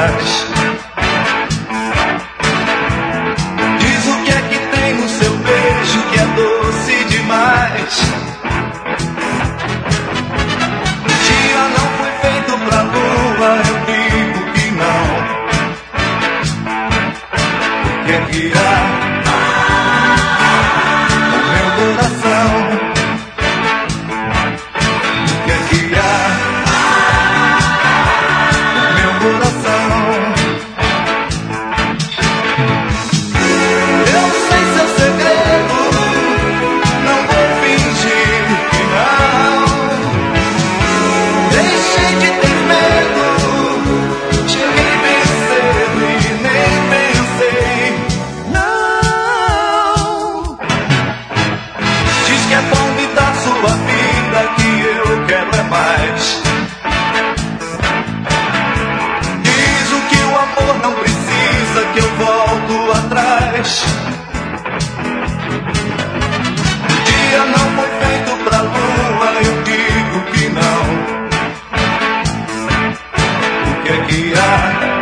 faz. Diz o que é que tem no seu beijo que é doce demais. O dia não foi feito pra lua, eu digo que não. O que é que há no meu coração? O que é que há no meu coração? Eu sei seu segredo, não vou fingir que não. Deixei de ter medo, cheguei bem cedo e nem pensei. Não. Diz que é bom me dar sua vida, que eu quero é mais. Diz o que o amor não precisa, que eu volto atrás. O dia não foi feito pra lua, eu digo que não. O que é que há